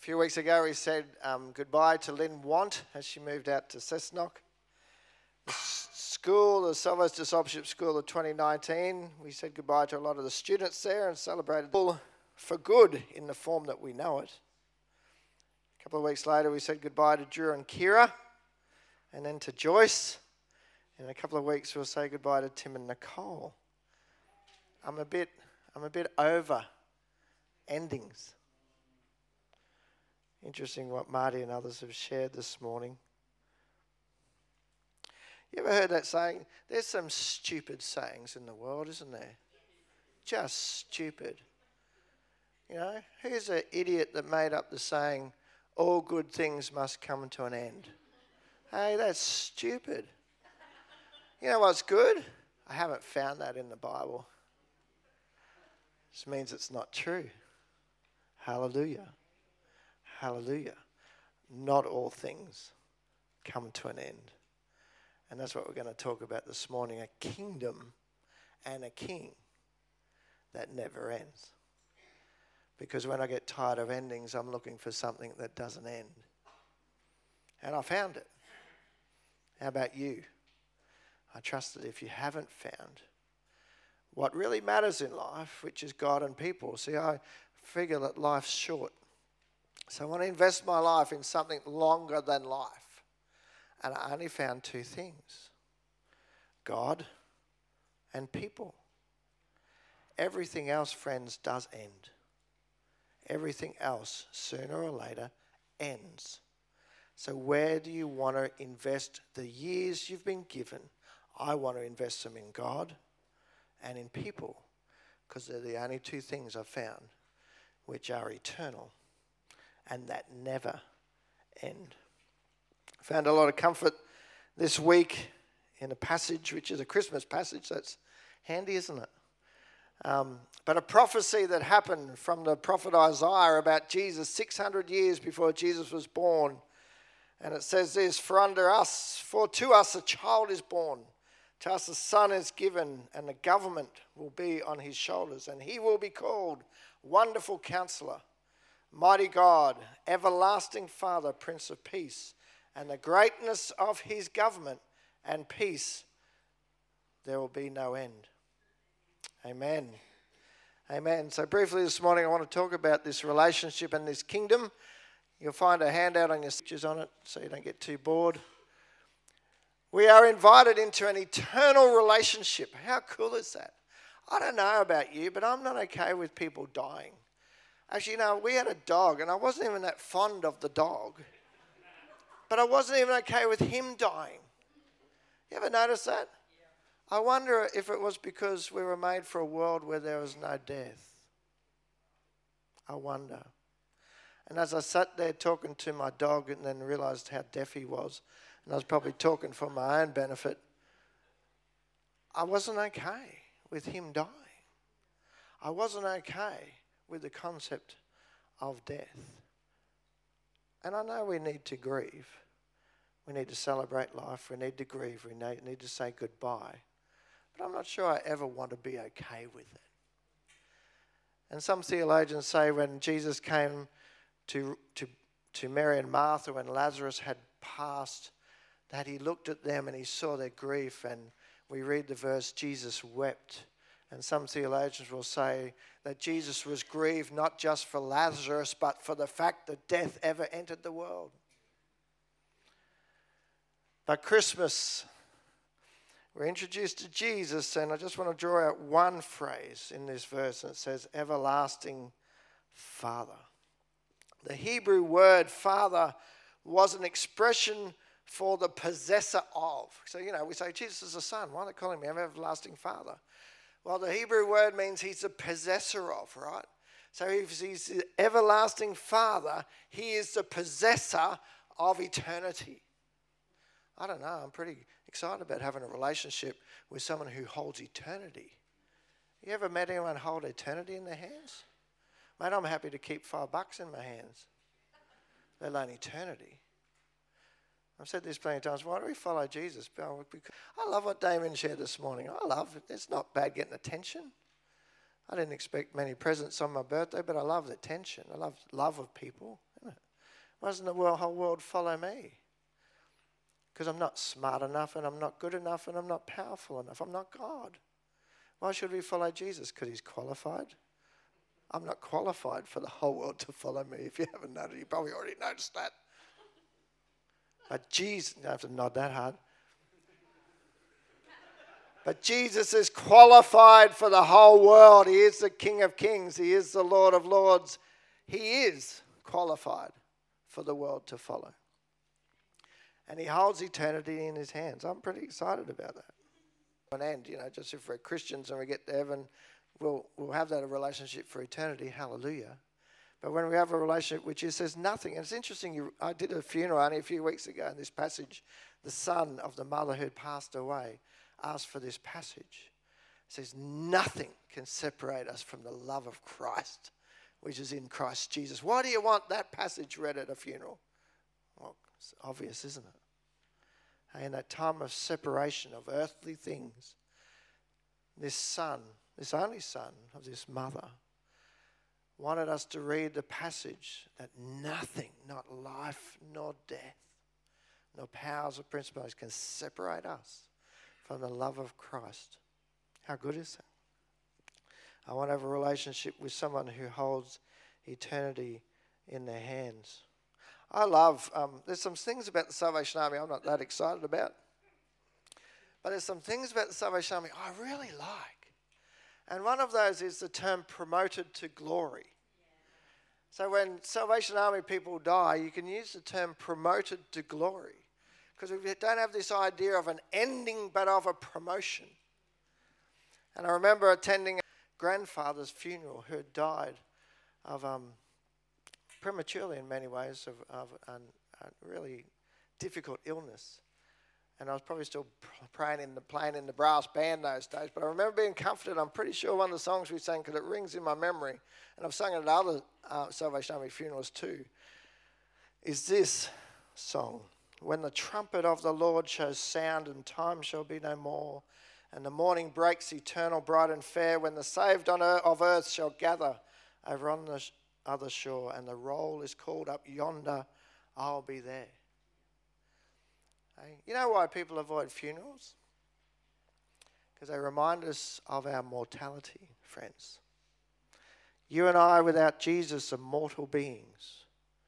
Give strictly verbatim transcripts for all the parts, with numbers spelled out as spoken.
few weeks ago, we said um, goodbye to Lynn Want as she moved out to Cessnock. The s- school, the Salvos Discipleship School of twenty nineteen, we said goodbye to a lot of the students there and celebrated for good in the form that we know it. A couple of weeks later, we said goodbye to Drew and Kira, and then to Joyce. In a couple of weeks, we'll say goodbye to Tim and Nicole. I'm a bit, I'm a bit over endings. Interesting what Marty and others have shared this morning. You ever heard that saying? There's some stupid sayings in the world, isn't there? Just stupid. You know, who's an idiot that made up the saying, all good things must come to an end? Hey, that's stupid. You know what's good? I haven't found that in the Bible. This means it's not true. Hallelujah. Hallelujah. Not all things come to an end. And that's what we're going to talk about this morning, a kingdom and a king that never ends. Because when I get tired of endings, I'm looking for something that doesn't end. And I found it. How about you? I trust that if you haven't found what really matters in life, which is God and people. See, I figure that life's short. So I want to invest my life in something longer than life. And I only found two things. God and people. Everything else, friends, does end. Everything else, sooner or later, ends. So where do you want to invest the years you've been given? I want to invest them in God and in people, because they're the only two things I've found which are eternal and that never end. I found a lot of comfort this week in a passage which is a Christmas passage. That's handy, isn't it? Um, but a prophecy that happened from the prophet Isaiah about Jesus six hundred years before Jesus was born. And it says this, for under us, for to us a child is born, to us a son is given, and the government will be on his shoulders. And he will be called Wonderful Counselor, Mighty God, Everlasting Father, Prince of Peace. And the greatness of his government and peace, there will be no end. Amen. Amen. So briefly this morning, I want to talk about this relationship and this kingdom. You'll find a handout on your stitches on it so you don't get too bored. We are invited into an eternal relationship. How cool is that? I don't know about you, but I'm not okay with people dying. Actually, you know, we had a dog, and I wasn't even that fond of the dog. But I wasn't even okay with him dying. You ever notice that? I wonder if it was because we were made for a world where there was no death. I wonder. And as I sat there talking to my dog and then realised how deaf he was, and I was probably talking for my own benefit, I wasn't okay with him dying. I wasn't okay with the concept of death. And I know we need to grieve. We need to celebrate life. We need to grieve. We need to say goodbye. But I'm not sure I ever want to be okay with it. And some theologians say when Jesus came to, to, to Mary and Martha when Lazarus had passed, that he looked at them and he saw their grief. And we read the verse, Jesus wept. And some theologians will say that Jesus was grieved not just for Lazarus, but for the fact that death ever entered the world. But Christmas, we're introduced to Jesus, and I just want to draw out one phrase in this verse, and it says, Everlasting Father. The Hebrew word Father was an expression for the possessor of. So, you know, we say Jesus is a son. Why not call him Everlasting Father? Well, the Hebrew word means he's the possessor of, right? So if he's the everlasting Father, he is the possessor of eternity. I don't know, I'm pretty excited about having a relationship with someone who holds eternity. You ever met anyone hold eternity in their hands? Mate, I'm happy to keep five bucks in my hands, let alone eternity. I've said this plenty of times. Why do we follow Jesus? I love what Damien shared this morning. I love it. It's not bad getting attention. I didn't expect many presents on my birthday, but I love the attention. I love love of people, isn't it? Why doesn't the world, whole world follow me? Because I'm not smart enough and I'm not good enough and I'm not powerful enough. I'm not God. Why should we follow Jesus? Because he's qualified. I'm not qualified for the whole world to follow me. If you haven't noticed, you probably already noticed that. But Jesus, you don't have to nod that hard. But Jesus is qualified for the whole world. He is the King of Kings. He is the Lord of Lords. He is qualified for the world to follow. And he holds eternity in his hands. I'm pretty excited about that. An end, you know, just if we're Christians and we get to heaven, we'll, we'll have that relationship for eternity. Hallelujah. But when we have a relationship which is, says nothing, and it's interesting, you, I did a funeral only a few weeks ago in this passage. The son of the mother who had passed away asked for this passage. It says, nothing can separate us from the love of Christ, which is in Christ Jesus. Why do you want that passage read at a funeral? Well, it's obvious, isn't it? Hey, in that time of separation of earthly things, this son, this only son of this mother, wanted us to read the passage that nothing, not life nor death, nor powers or principalities can separate us from the love of Christ. How good is that? I want to have a relationship with someone who holds eternity in their hands. I love, um, there's some things about the Salvation Army I'm not that excited about. But there's some things about the Salvation Army I really like. And one of those is the term promoted to glory. So when Salvation Army people die, you can use the term promoted to glory. Because we don't have this idea of an ending, but of a promotion. And I remember attending a grandfather's funeral who had died of um, prematurely in many ways of, of an, a really difficult illness. And I was probably still praying in the, playing in the brass band those days. But I remember being comforted. I'm pretty sure one of the songs we sang, because it rings in my memory, and I've sung it at other uh, Salvation Army funerals too, is this song. When the trumpet of the Lord shall sound and time shall be no more, and the morning breaks eternal, bright and fair, when the saved on earth, of earth shall gather over on the sh- other shore, and the roll is called up yonder, I'll be there. Hey, you know why people avoid funerals? Because they remind us of our mortality, friends. You and I, without Jesus, are mortal beings.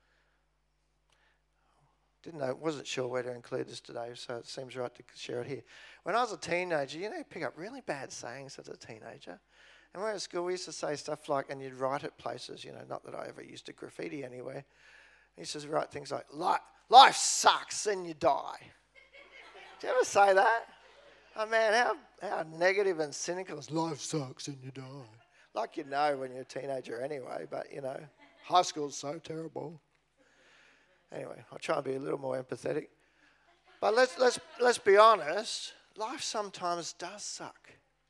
Didn't know, wasn't sure where to include this today, so it seems right to share it here. When I was a teenager, you know, you pick up really bad sayings as a teenager. And when we were at school, we used to say stuff like, and you'd write it places, you know, not that I ever used to graffiti anywhere. He used to write things like, life, life sucks and you die. Did you ever say that? Oh man, how, how negative and cynical is life sucks and you die. Like you know when you're a teenager anyway, but you know, high school's so terrible. Anyway, I'll try and be a little more empathetic. But let's let's let's be honest, life sometimes does suck.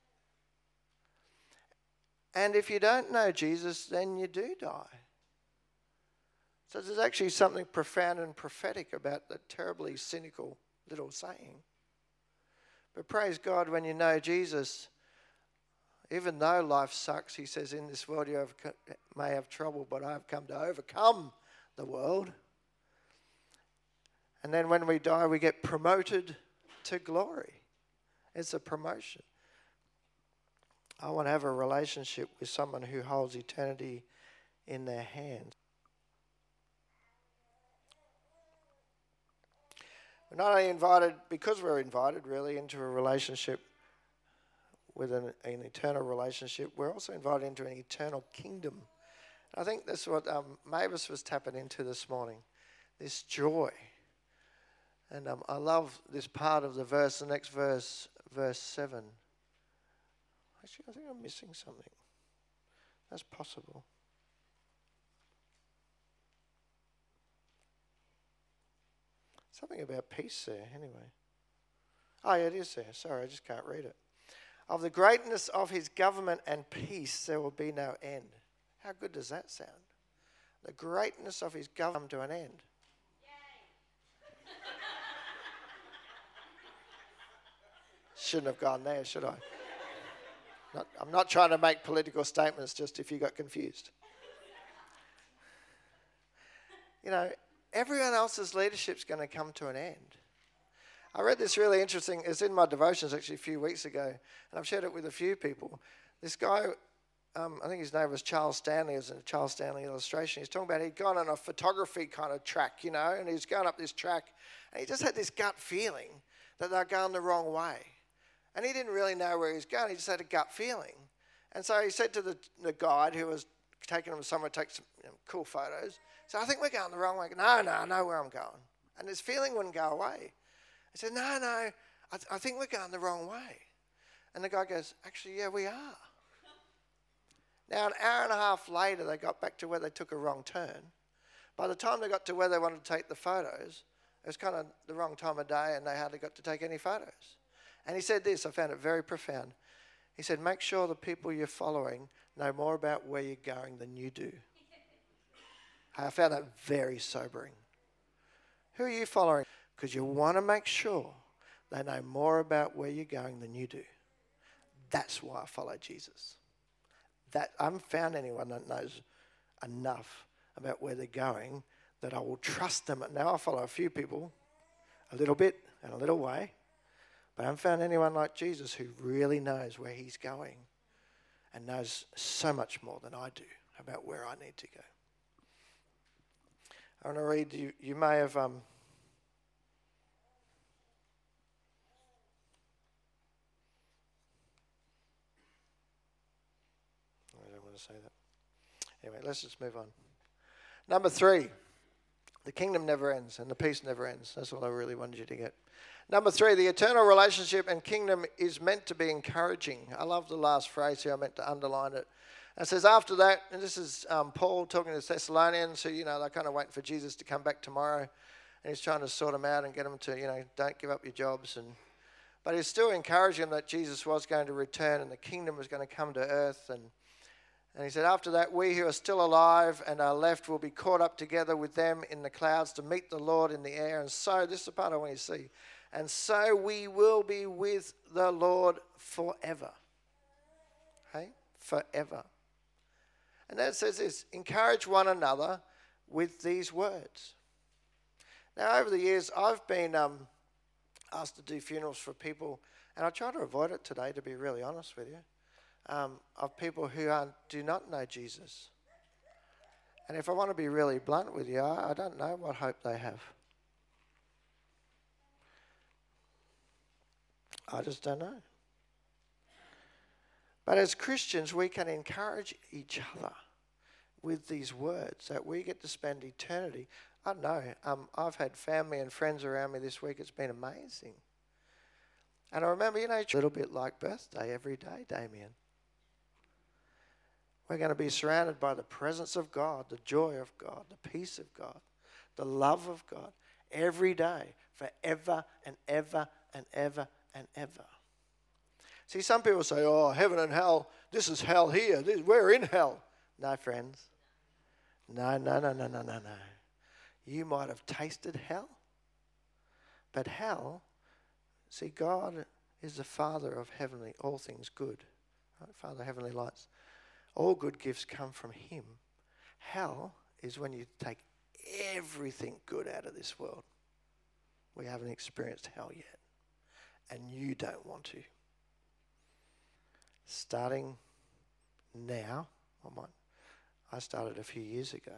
And if you don't know Jesus, then you do die. So there's actually something profound and prophetic about the terribly cynical little saying. But praise God, when you know Jesus, even though life sucks, he says, in this world you have, may have trouble, but I have come to overcome the world. And then when we die, we get promoted to glory. It's a promotion. I want to have a relationship with someone who holds eternity in their hands. We're not only invited, because we're invited really into a relationship with an, an eternal relationship, we're also invited into an eternal kingdom. And I think that's what um, Mavis was tapping into this morning, this joy. And um, I love this part of the verse, the next verse, verse seven. Actually, I think I'm missing something. That's possible. Something about peace there, anyway. Oh, yeah, it is there. Sorry, I just can't read it. Of the greatness of his government and peace, there will be no end. How good does that sound? The greatness of his government to an end. Shouldn't have gone there, should I? Not, I'm not trying to make political statements, just if you got confused. You know, everyone else's leadership's going to come to an end. I read this really interesting, it's in my devotions actually a few weeks ago, and I've shared it with a few people. This guy, um, I think his name was Charles Stanley, it was a Charles Stanley illustration. He's talking about he'd gone on a photography kind of track, you know, and he was going up this track, and he just had this gut feeling that they're going the wrong way. And he didn't really know where he was going, he just had a gut feeling. And so he said to the, the guide who was taking him somewhere to take some you know, cool photos, so I think we're going the wrong way. No, no, I know where I'm going. And this feeling wouldn't go away. He said, no, no, I, th- I think we're going the wrong way. And the guy goes, actually, yeah, we are. Now, an hour and a half later, they got back to where they took a wrong turn. By the time they got to where they wanted to take the photos, it was kind of the wrong time of day and they hardly got to take any photos. And he said this, I found it very profound. He said, make sure the people you're following know more about where you're going than you do. I found that very sobering. Who are you following? Because you want to make sure they know more about where you're going than you do. That's why I follow Jesus. That I haven't found anyone that knows enough about where they're going that I will trust them. Now I follow a few people, a little bit and a little way, but I haven't found anyone like Jesus who really knows where he's going and knows so much more than I do about where I need to go. I want to read, you, you may have, um, I don't want to say that. Anyway, let's just move on. Number three, the kingdom never ends and the peace never ends. That's what I really wanted you to get. Number three, the eternal relationship and kingdom is meant to be encouraging. I love the last phrase here. I meant to underline it. It says after that, and this is um, Paul talking to the Thessalonians who, you know, they're kind of waiting for Jesus to come back tomorrow. And he's trying to sort them out and get them to, you know, don't give up your jobs. And But he's still encouraging them that Jesus was going to return and the kingdom was going to come to earth. And, and he said, after that, we who are still alive and are left will be caught up together with them in the clouds to meet the Lord in the air. And so, this is the part I want you to see. And so we will be with the Lord forever. Hey? Forever. And then it says this, encourage one another with these words. Now, over the years, I've been um, asked to do funerals for people, and I try to avoid it today, to be really honest with you, um, of people who aren't, do not know Jesus. And if I want to be really blunt with you, I, I don't know what hope they have. I just don't know. But as Christians, we can encourage each other with these words that we get to spend eternity. I don't know. Um, I've had family and friends around me this week. It's been amazing. And I remember, you know, a little bit like birthday every day, Damien. We're going to be surrounded by the presence of God, the joy of God, the peace of God, the love of God, every day, forever and ever and ever and ever. See, some people say, oh, heaven and hell, this is hell here. This, we're in hell. No, friends. No, no, no, no, no, no, no. You might have tasted hell. But hell, see, God is the Father of heavenly, all things good. Right? Father of heavenly lights. All good gifts come from him. Hell is when you take everything good out of this world. We haven't experienced hell yet. And you don't want to. Starting now, I might, I started a few years ago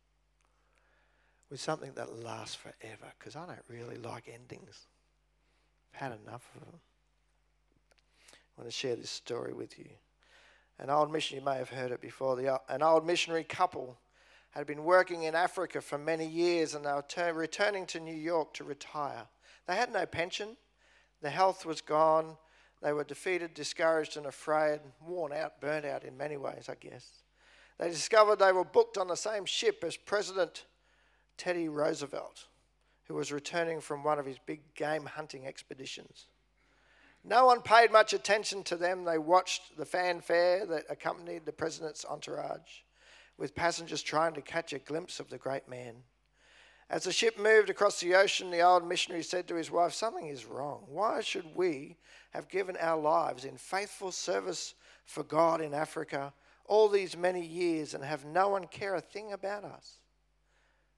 with something that lasts forever because I don't really like endings. I've had enough of them. I want to share this story with you. An old missionary, you may have heard it before, the, an old missionary couple had been working in Africa for many years and they were ter- returning to New York to retire. They had no pension, their health was gone. They were defeated, discouraged and afraid, worn out, burnt out in many ways, I guess. They discovered they were booked on the same ship as President Teddy Roosevelt, who was returning from one of his big game hunting expeditions. No one paid much attention to them. They watched the fanfare that accompanied the president's entourage, with passengers trying to catch a glimpse of the great man. As the ship moved across the ocean, the old missionary said to his wife, something is wrong. Why should we have given our lives in faithful service for God in Africa all these many years and have no one care a thing about us?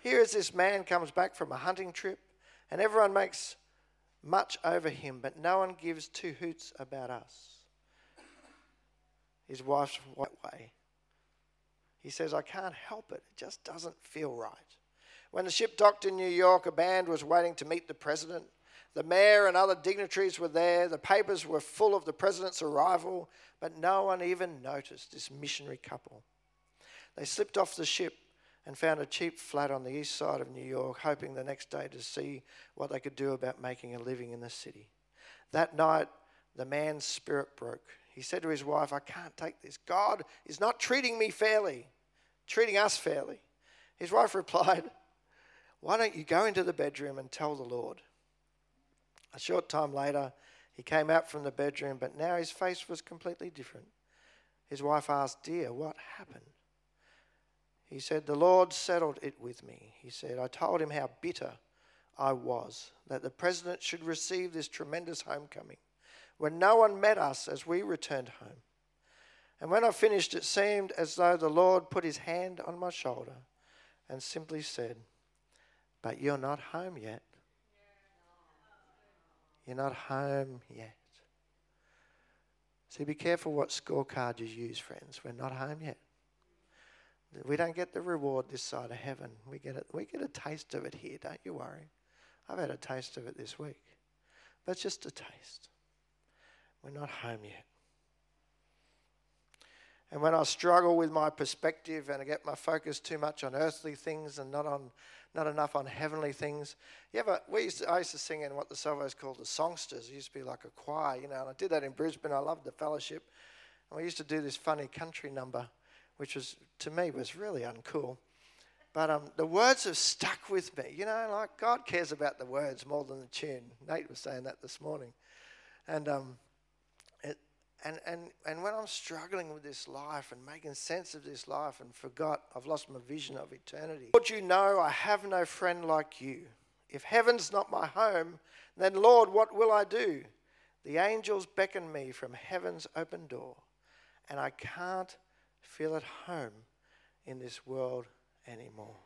Here is this man comes back from a hunting trip, and everyone makes much over him, but no one gives two hoots about us. His wife's that way. He says, I can't help it. It just doesn't feel right. When the ship docked in New York, a band was waiting to meet the president. The mayor and other dignitaries were there. The papers were full of the president's arrival, but no one even noticed this missionary couple. They slipped off the ship and found a cheap flat on the east side of New York, hoping the next day to see what they could do about making a living in the city. That night, the man's spirit broke. He said to his wife, I can't take this. God is not treating me fairly, treating us fairly. His wife replied, why don't you go into the bedroom and tell the Lord? A short time later, he came out from the bedroom, but now his face was completely different. His wife asked, dear, what happened? He said, the Lord settled it with me. He said, I told him how bitter I was that the president should receive this tremendous homecoming when no one met us as we returned home. And when I finished, it seemed as though the Lord put his hand on my shoulder and simply said, but you're not home yet. You're not home yet. See, be careful what scorecard you use, friends. We're not home yet. We don't get the reward this side of heaven. We get it. We get a taste of it here, don't you worry. I've had a taste of it this week. But it's just a taste. We're not home yet. And when I struggle with my perspective and I get my focus too much on earthly things and not on, not enough on heavenly things, you ever, we used to, I used to sing in what the Salvos called the songsters. It used to be like a choir, you know, and I did that in Brisbane. I loved the fellowship. And we used to do this funny country number, which was, to me, was really uncool. But um, the words have stuck with me. You know, like God cares about the words more than the tune. Nate was saying that this morning. And um, it, and and and when I'm struggling with this life and making sense of this life and forgot, I've lost my vision of eternity. Lord, you know I have no friend like you. If heaven's not my home, then Lord, what will I do? The angels beckon me from heaven's open door, and I can't feel at home in this world anymore.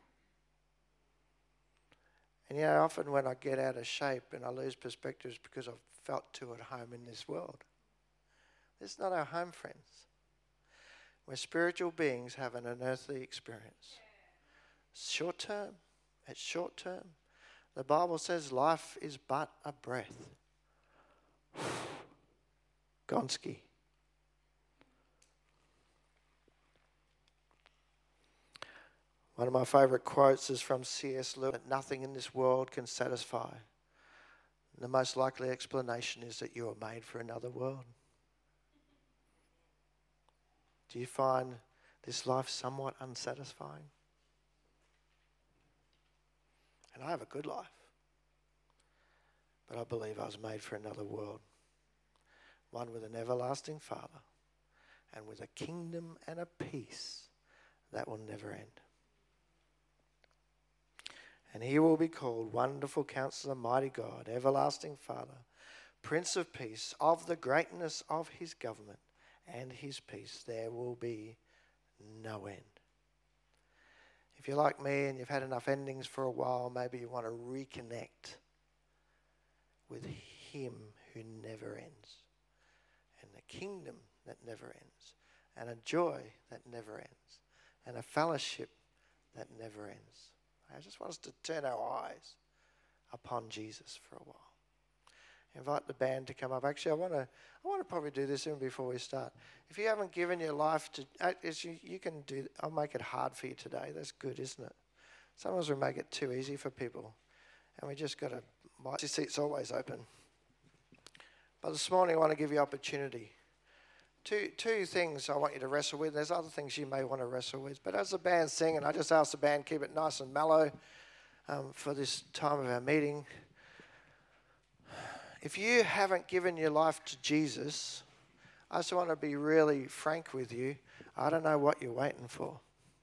And you know, often when I get out of shape and I lose perspectives because I've felt too at home in this world. This is not our home, friends. We're spiritual beings having an earthly experience. Short term. It's short term. The Bible says life is but a breath. Gonski. One of my favourite quotes is from C S Lewis, that nothing in this world can satisfy. The most likely explanation is that you were made for another world. Do you find this life somewhat unsatisfying? And I have a good life. But I believe I was made for another world. One with an everlasting Father and with a kingdom and a peace that will never end. And he will be called Wonderful Counselor, Mighty God, Everlasting Father, Prince of Peace. Of the greatness of his government and his peace, there will be no end. If you're like me and you've had enough endings for a while, maybe you want to reconnect with him who never ends, and the kingdom that never ends, and a joy that never ends, and a fellowship that never ends. I just want us to turn our eyes upon Jesus for a while. Invite the band to come up. Actually, I want to I want to probably do this even before we start. If you haven't given your life to, you, you can do, I'll make it hard for you today. That's good, isn't it? Sometimes we make it too easy for people. And we just got to, my seat's always open. But this morning I want to give you opportunity. Two two things I want you to wrestle with. There's other things you may want to wrestle with. But as the band's singing, I just ask the band keep it nice and mellow um, for this time of our meeting. If you haven't given your life to Jesus, I just want to be really frank with you. I don't know what you're waiting for.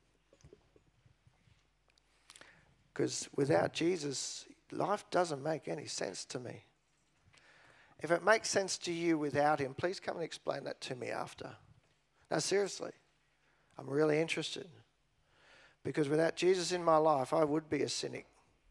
Because without Jesus, life doesn't make any sense to me. If it makes sense to you without him, please come and explain that to me after. No, seriously. I'm really interested. Because without Jesus in my life, I would be a cynic.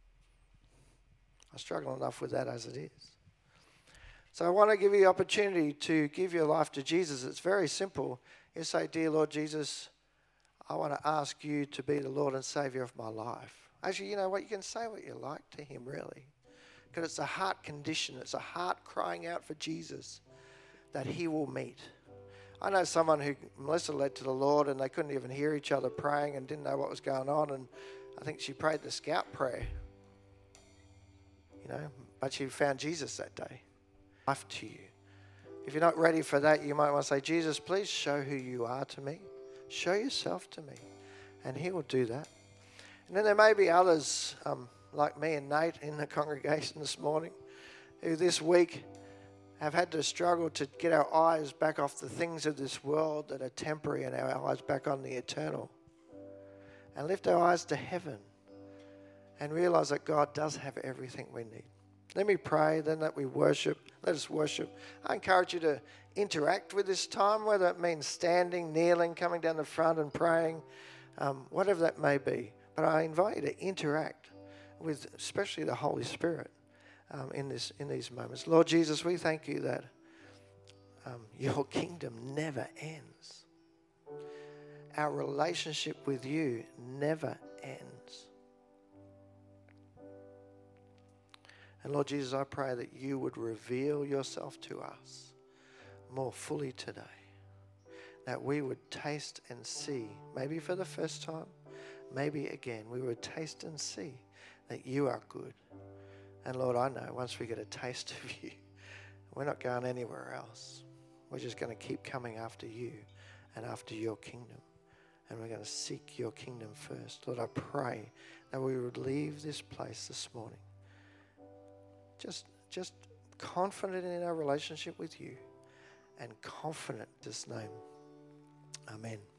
I struggle enough with that as it is. So I want to give you the opportunity to give your life to Jesus. It's very simple. You say, dear Lord Jesus, I want to ask you to be the Lord and Saviour of my life. Actually, you know what? You can say what you like to him, really. Because it's a heart condition. It's a heart crying out for Jesus that he will meet. I know someone who Melissa led to the Lord and they couldn't even hear each other praying and didn't know what was going on. And I think she prayed the scout prayer. You know, but she found Jesus that day. Life to you. If you're not ready for that, you might want to say, Jesus, please show who you are to me. Show yourself to me. And he will do that. And then there may be others um, like me and Nate in the congregation this morning who this week have had to struggle to get our eyes back off the things of this world that are temporary and our eyes back on the eternal. And lift our eyes to heaven and realize that God does have everything we need. Let me pray, then that we worship. Let us worship. I encourage you to interact with this time, whether it means standing, kneeling, coming down the front and praying, um, whatever that may be. But I invite you to interact with especially the Holy Spirit um, in this in these moments. Lord Jesus, we thank you that um, your kingdom never ends. Our relationship with you never ends. And Lord Jesus, I pray that you would reveal yourself to us more fully today. That we would taste and see, maybe for the first time, maybe again, we would taste and see that you are good. And Lord, I know once we get a taste of you, we're not going anywhere else. We're just going to keep coming after you and after your kingdom. And we're going to seek your kingdom first. Lord, I pray that we would leave this place this morning Just, just confident in our relationship with you and confident in this name. Amen.